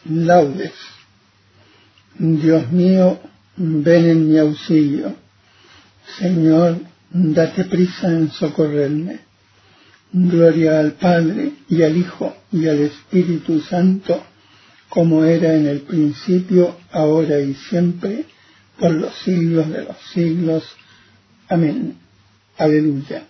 Laudes. Dios mío, ven en mi auxilio. Señor, date prisa en socorrerme. Gloria al Padre, y al Hijo, y al Espíritu Santo, como era en el principio, ahora y siempre, por los siglos de los siglos. Amén. Aleluya.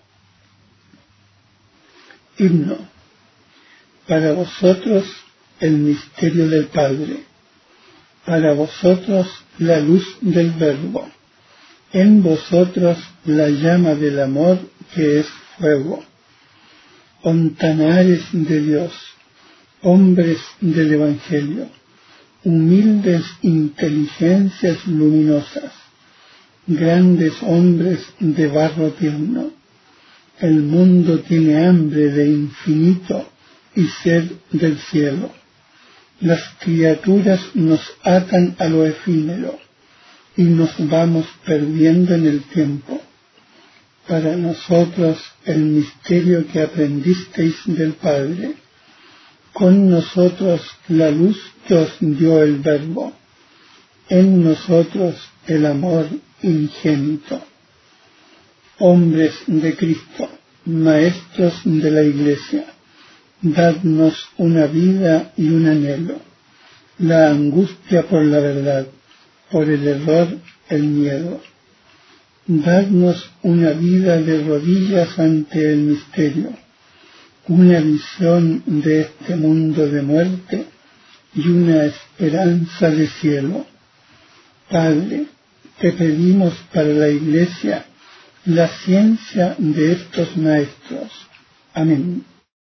Himno. Para vosotros el misterio del Padre, para vosotros la luz del Verbo, en vosotros la llama del amor que es fuego. Ontanares de Dios, hombres del Evangelio, humildes inteligencias luminosas, grandes hombres de barro tierno. El mundo tiene hambre de infinito y sed del cielo. Las criaturas nos atan a lo efímero y nos vamos perdiendo en el tiempo. Para nosotros el misterio que aprendisteis del Padre, con nosotros la luz que os dio el Verbo, en nosotros el amor ingénito. Hombres de Cristo, maestros de la Iglesia, dadnos una vida y un anhelo, la angustia por la verdad, por el error, el miedo. Dadnos una vida de rodillas ante el misterio, una visión de este mundo de muerte y una esperanza de cielo. Padre, te pedimos para la Iglesia la ciencia de estos maestros. Amén.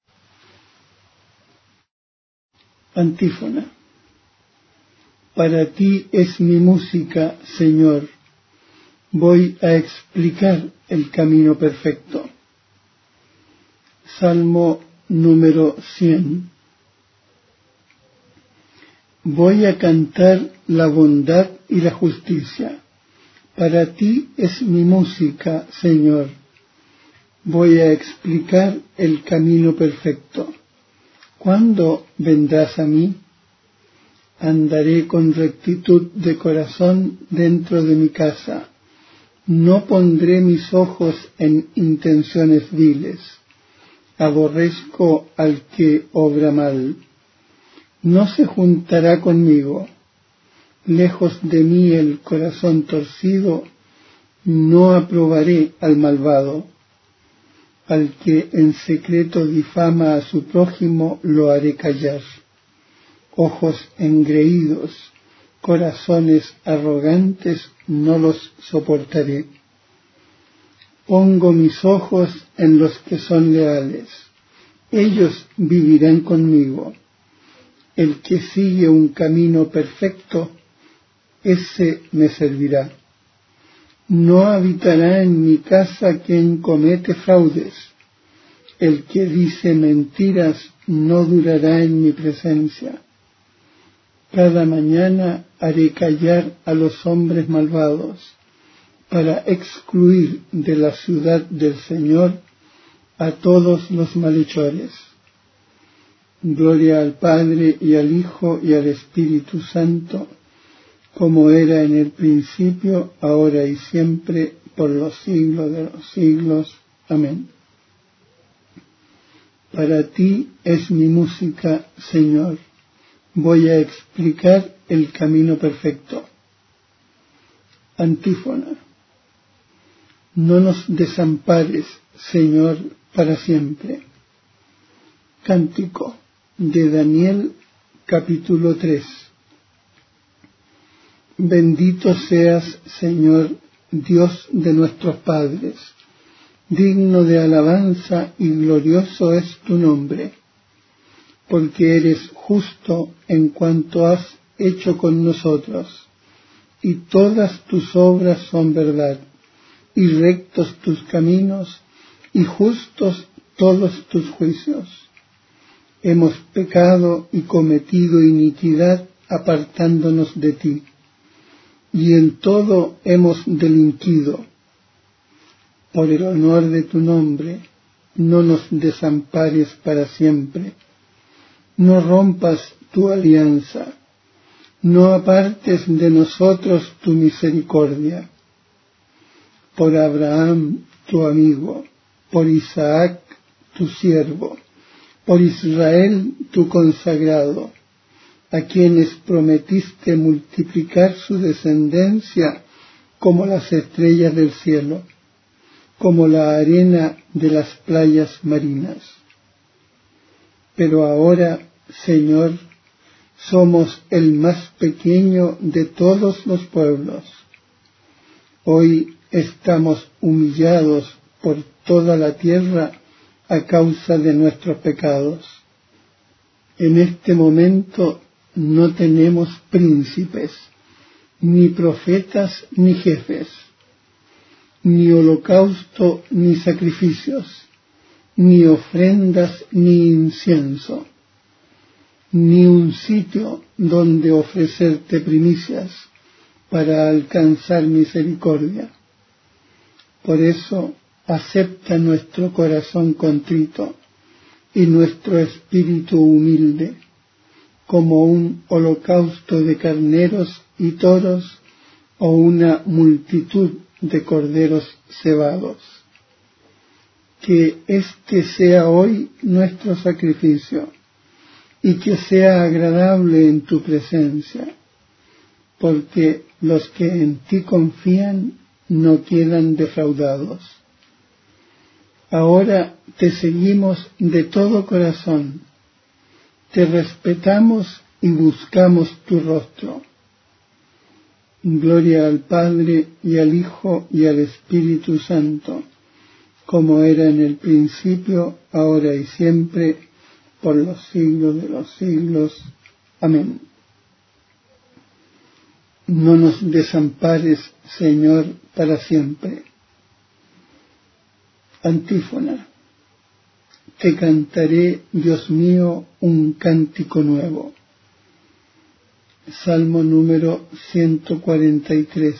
Antífona. Para ti es mi música, Señor. Voy a explicar el camino perfecto. Salmo número 100. Voy a cantar la bondad y la justicia. Para ti es mi música, Señor. Voy a explicar el camino perfecto. ¿Cuándo vendrás a mí? Andaré con rectitud de corazón dentro de mi casa. No pondré mis ojos en intenciones viles. Aborrezco al que obra mal. No se juntará conmigo. Lejos de mí el corazón torcido. No aprobaré al malvado. Al que en secreto difama a su prójimo lo haré callar. Ojos engreídos, corazones arrogantes, no los soportaré. Pongo mis ojos en los que son leales. Ellos vivirán conmigo. El que sigue un camino perfecto, ese me servirá. No habitará en mi casa quien comete fraudes. El que dice mentiras no durará en mi presencia. Cada mañana haré callar a los hombres malvados, para excluir de la ciudad del Señor a todos los malhechores. Gloria al Padre, y al Hijo, y al Espíritu Santo, como era en el principio, ahora y siempre, por los siglos de los siglos. Amén. Para ti es mi música, Señor. Voy a explicar el camino perfecto. Antífona. No nos desampares, Señor, para siempre. Cántico de Daniel, capítulo 3. Bendito seas, Señor, Dios de nuestros padres. Digno de alabanza y glorioso es tu nombre, porque eres justo en cuanto has hecho con nosotros, y todas tus obras son verdad, y rectos tus caminos, y justos todos tus juicios. Hemos pecado y cometido iniquidad apartándonos de ti, y en todo hemos delinquido. Por el honor de tu nombre, no nos desampares para siempre. No rompas tu alianza, no apartes de nosotros tu misericordia. Por Abraham, tu amigo, por Isaac, tu siervo, por Israel, tu consagrado, a quienes prometiste multiplicar su descendencia como las estrellas del cielo, como la arena de las playas marinas. Pero ahora, Señor, somos el más pequeño de todos los pueblos. Hoy estamos humillados por toda la tierra a causa de nuestros pecados. En este momento no tenemos príncipes, ni profetas, ni jefes, ni holocausto, ni sacrificios, ni ofrendas, ni incienso, ni un sitio donde ofrecerte primicias para alcanzar misericordia. Por eso acepta nuestro corazón contrito y nuestro espíritu humilde, como un holocausto de carneros y toros o una multitud de corderos cebados. Que este sea hoy nuestro sacrificio y que sea agradable en tu presencia, porque los que en ti confían no quedan defraudados. Ahora te seguimos de todo corazón, te respetamos y buscamos tu rostro. Gloria al Padre y al Hijo y al Espíritu Santo, como era en el principio, ahora y siempre, por los siglos de los siglos. Amén. No nos desampares, Señor, para siempre. Antífona. Te cantaré, Dios mío, un cántico nuevo. Salmo número 143.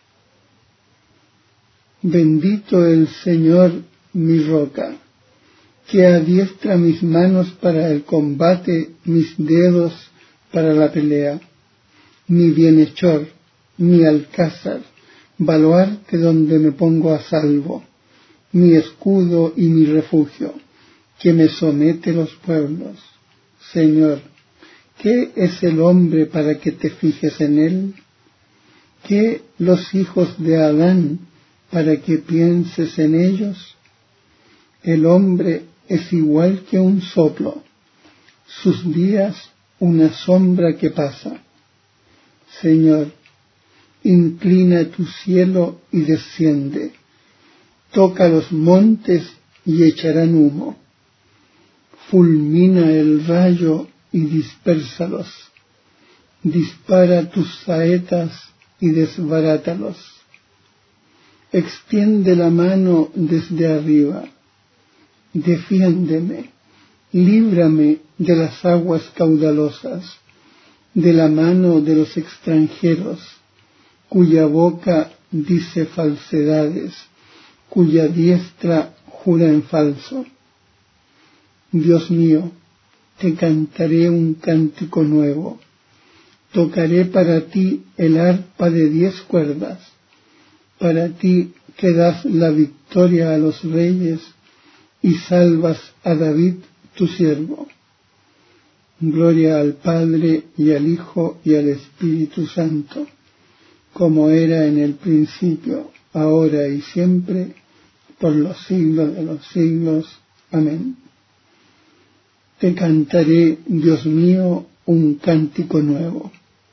Bendito el Señor, mi roca, que adiestra mis manos para el combate, mis dedos para la pelea, mi bienhechor, mi alcázar, baluarte donde me pongo a salvo, mi escudo y mi refugio, que me somete los pueblos. Señor, ¿qué es el hombre para que te fijes en él? ¿Qué los hijos de Adán para que pienses en ellos? El hombre es igual que un soplo, sus días una sombra que pasa. Señor, inclina tu cielo y desciende, toca los montes y echarán humo, fulmina el rayo y dispérsalos, dispara tus saetas y desbarátalos, extiende la mano desde arriba, defiéndeme, líbrame de las aguas caudalosas, de la mano de los extranjeros, cuya boca dice falsedades, cuya diestra jura en falso. Dios mío, te cantaré un cántico nuevo, tocaré para ti el arpa de 10 cuerdas, para ti que das la victoria a los reyes y salvas a David tu siervo. Gloria al Padre y al Hijo y al Espíritu Santo, como era en el principio, ahora y siempre, por los siglos de los siglos. Amén. Te cantaré, Dios mío, un cántico nuevo.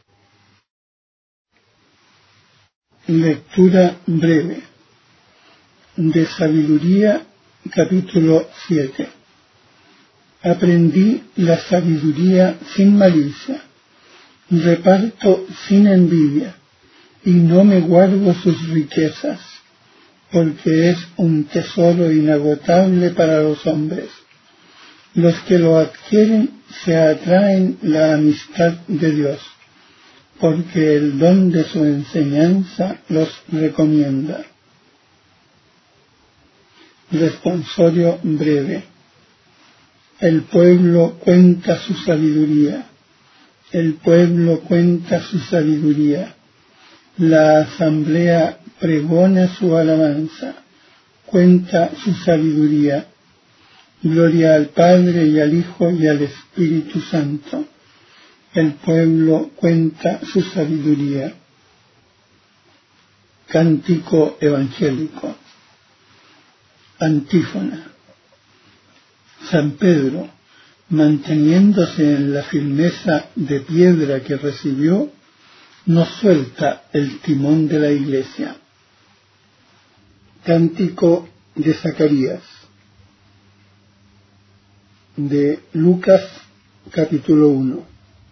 Lectura breve de Sabiduría, capítulo 7. Aprendí la sabiduría sin malicia, reparto sin envidia, y no me guardo sus riquezas, porque es un tesoro inagotable para los hombres. Los que lo adquieren se atraen la amistad de Dios, porque el don de su enseñanza los recomienda. Responsorio breve. El pueblo cuenta su sabiduría, El pueblo cuenta su sabiduría, la asamblea pregona su alabanza, cuenta su sabiduría. Gloria al Padre y al Hijo y al Espíritu Santo. El pueblo cuenta su sabiduría. Cántico evangélico. Antífona. San Pedro, manteniéndose en la firmeza de piedra que recibió, no suelta el timón de la Iglesia. Cántico de Zacarías. De Lucas capítulo 1.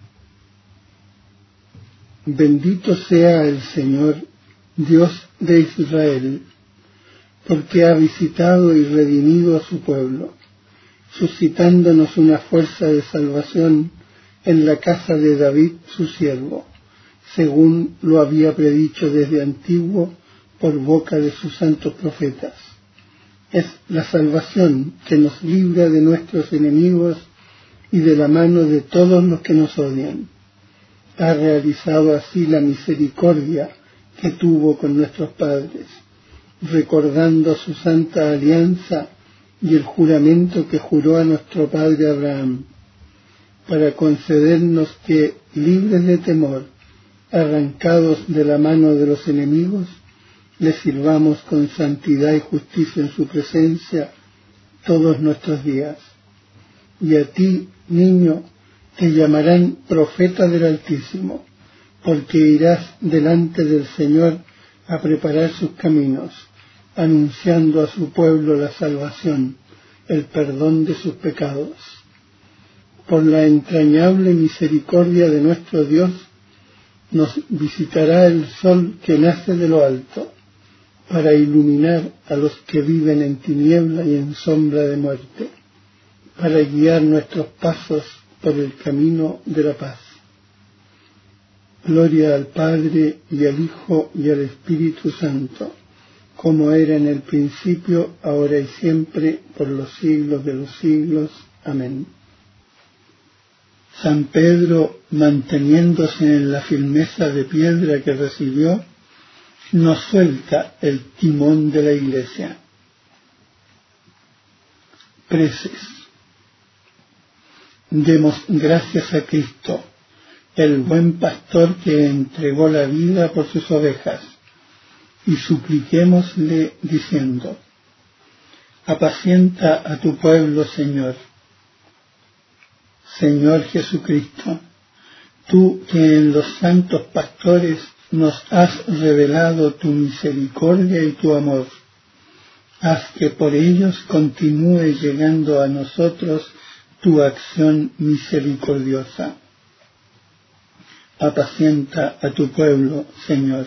Bendito sea el Señor, Dios de Israel, porque ha visitado y redimido a su pueblo, suscitándonos una fuerza de salvación en la casa de David su siervo, según lo había predicho desde antiguo por boca de sus santos profetas. Es la salvación que nos libra de nuestros enemigos y de la mano de todos los que nos odian. Ha realizado así la misericordia que tuvo con nuestros padres, recordando su santa alianza y el juramento que juró a nuestro padre Abraham, para concedernos que, libres de temor, arrancados de la mano de los enemigos, le sirvamos con santidad y justicia en su presencia todos nuestros días. Y a ti, niño, te llamarán profeta del Altísimo, porque irás delante del Señor a preparar sus caminos, anunciando a su pueblo la salvación, el perdón de sus pecados. Por la entrañable misericordia de nuestro Dios, nos visitará el sol que nace de lo alto, para iluminar a los que viven en tiniebla y en sombra de muerte, para guiar nuestros pasos por el camino de la paz. Gloria al Padre y al Hijo y al Espíritu Santo, como era en el principio, ahora y siempre, por los siglos de los siglos. Amén. San Pedro, manteniéndose en la firmeza de piedra que recibió, no suelta el timón de la Iglesia. Preces. Demos gracias a Cristo, el buen pastor que entregó la vida por sus ovejas, y supliquémosle diciendo: apacienta a tu pueblo, Señor. Señor Jesucristo, tú que en los santos pastores nos has revelado tu misericordia y tu amor, haz que por ellos continúe llegando a nosotros tu acción misericordiosa. Apacienta a tu pueblo, Señor.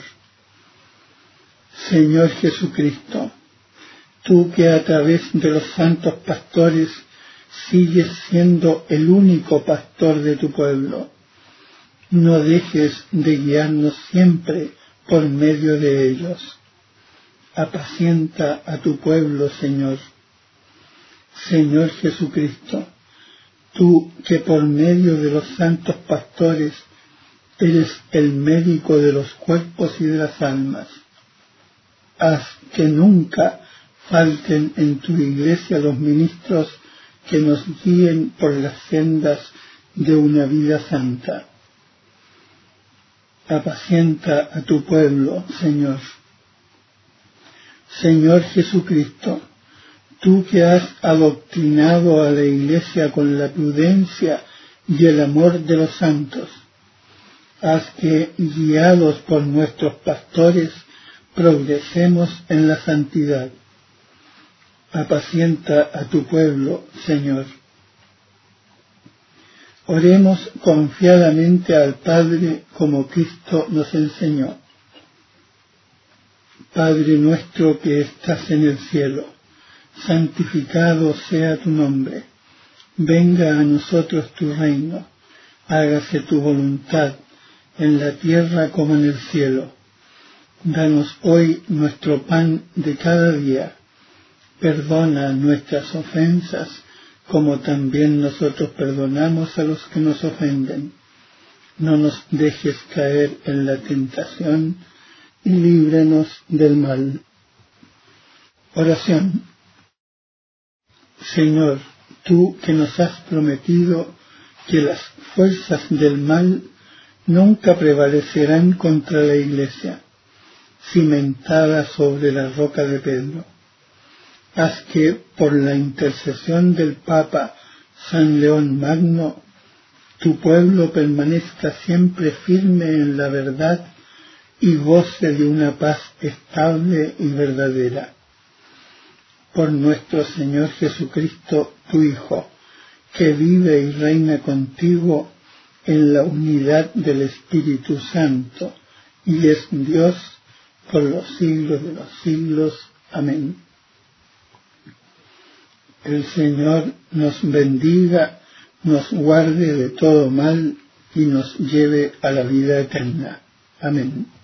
Señor Jesucristo, tú que a través de los santos pastores sigues siendo el único pastor de tu pueblo, no dejes de guiarnos siempre por medio de ellos. Apacienta a tu pueblo, Señor. Señor Jesucristo, tú que por medio de los santos pastores eres el médico de los cuerpos y de las almas, haz que nunca falten en tu iglesia los ministros que nos guíen por las sendas de una vida santa. Apacienta a tu pueblo, Señor. Señor Jesucristo, tú que has adoctrinado a la Iglesia con la prudencia y el amor de los santos, haz que, guiados por nuestros pastores, progresemos en la santidad. Apacienta a tu pueblo, Señor. Oremos confiadamente al Padre como Cristo nos enseñó. Padre nuestro que estás en el cielo, santificado sea tu nombre. Venga a nosotros tu reino. Hágase tu voluntad, en la tierra como en el cielo. Danos hoy nuestro pan de cada día. Perdona nuestras ofensas, como también nosotros perdonamos a los que nos ofenden. no nos dejes caer en la tentación y líbranos del mal. Oración. Señor, tú que nos has prometido que las fuerzas del mal nunca prevalecerán contra la Iglesia, cimentada sobre la roca de Pedro, haz que, por la intercesión del Papa San León Magno, tu pueblo permanezca siempre firme en la verdad y goce de una paz estable y verdadera. Por nuestro Señor Jesucristo, tu Hijo, que vive y reina contigo en la unidad del Espíritu Santo, y es Dios por los siglos de los siglos. Amén. El Señor nos bendiga, nos guarde de todo mal y nos lleve a la vida eterna. Amén.